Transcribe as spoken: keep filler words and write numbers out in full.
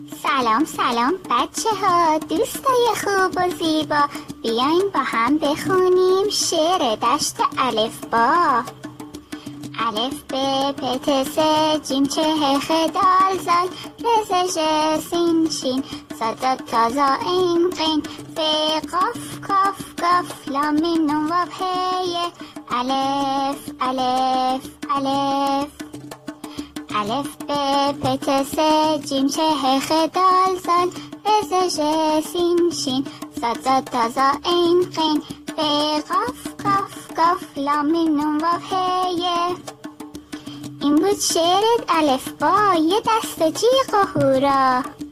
سلام سلام بچه ها، دوستای خوب و زیبا، بیاین با هم بخونیم شعر دشت الف با. الف ب پ ت س جیم چه ه خ دال زال ر ز ژ سین شین صاد ضاد تا ظا عین غین ف قاف کاف کاف لام میم نون واو هی الف الف الف الف ب پ ت س جیم چه ه خ دال زال ر ز ژ سین شین صاد ضاد تا ظا عین غین ف قاف کاف کاف لام میم نون واو هی. این بود شعر الف با. یه دست جیغ و هورا.